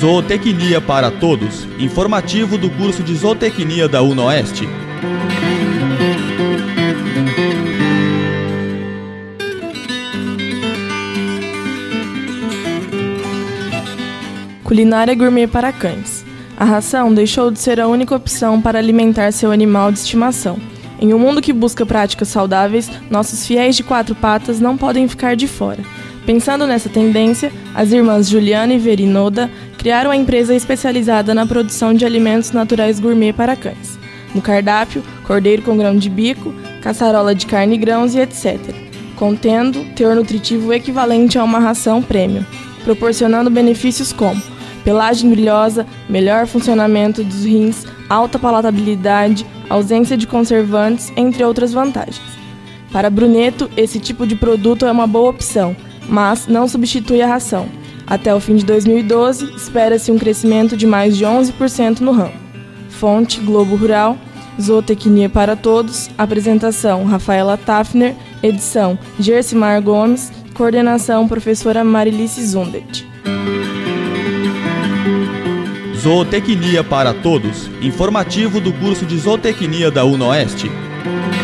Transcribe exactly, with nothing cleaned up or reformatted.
Zootecnia para Todos, informativo do curso de Zootecnia da UNOeste. Culinária gourmet para cães. A ração deixou de ser a única opção para alimentar seu animal de estimação. Em um mundo que busca práticas saudáveis, nossos fiéis de quatro patas não podem ficar de fora. Pensando nessa tendência, as irmãs Juliana e Verinoda criaram a empresa especializada na produção de alimentos naturais gourmet para cães. No cardápio, cordeiro com grão de bico, caçarola de carne e grãos e etcétera, contendo teor nutritivo equivalente a uma ração premium, proporcionando benefícios como pelagem brilhosa, melhor funcionamento dos rins, alta palatabilidade, ausência de conservantes, entre outras vantagens. Para Bruneto, esse tipo de produto é uma boa opção, mas não substitui a ração. Até o fim de dois mil e doze, espera-se um crescimento de mais de onze por cento no ramo. Fonte Globo Rural, Zootecnia para Todos, apresentação Rafaela Tafner, edição Gersimar Gomes, coordenação professora Marilice Zundet. Zootecnia para Todos, informativo do curso de Zootecnia da UNOeste.